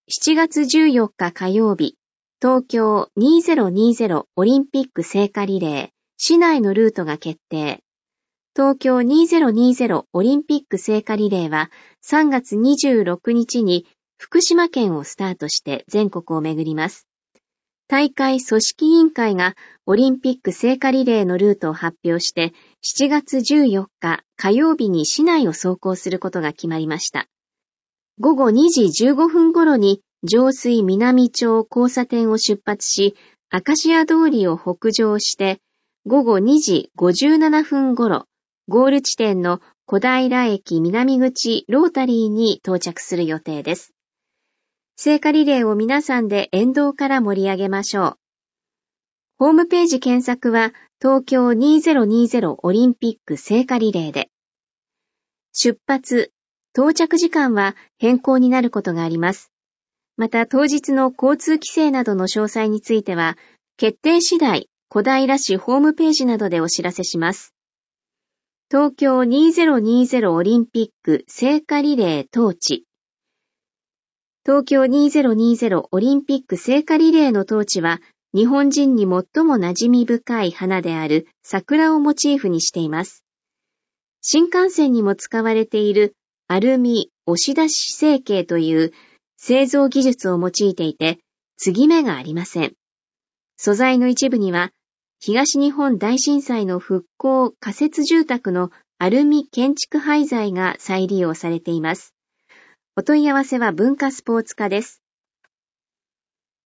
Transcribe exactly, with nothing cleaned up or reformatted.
しちがつじゅうよっか火曜日、東京にせんにじゅうオリンピック聖火リレー、市内のルートが決定。東京にせんにじゅうオリンピック聖火リレーはさんがつにじゅうろくにちに福島県をスタートして全国を巡ります。大会組織委員会がオリンピック聖火リレーのルートを発表してしちがつじゅうよっか火曜日に市内を走行することが決まりました。ごごにじじゅうごふん頃に上水南町交差点を出発し、アカシア通りを北上して、ごごにじごじゅうななふん頃、ゴール地点の小平駅南口ロータリーに到着する予定です。聖火リレーを皆さんで沿道から盛り上げましょう。ホームページ検索は東京にせんにじゅうオリンピック聖火リレーで。出発、到着時間は変更になることがあります。また当日の交通規制などの詳細については、決定次第、小平市ホームページなどでお知らせします。東京にせんにじゅうオリンピック聖火リレートーチ。東京にせんにじゅうオリンピック聖火リレーのトーチは、日本人に最も馴染み深い花である桜をモチーフにしています。新幹線にも使われているアルミ押し出し成形という製造技術を用いていて、継ぎ目がありません。素材の一部には、東日本大震災の復興仮設住宅のアルミ建築廃材が再利用されています。お問い合わせは文化スポーツ課です。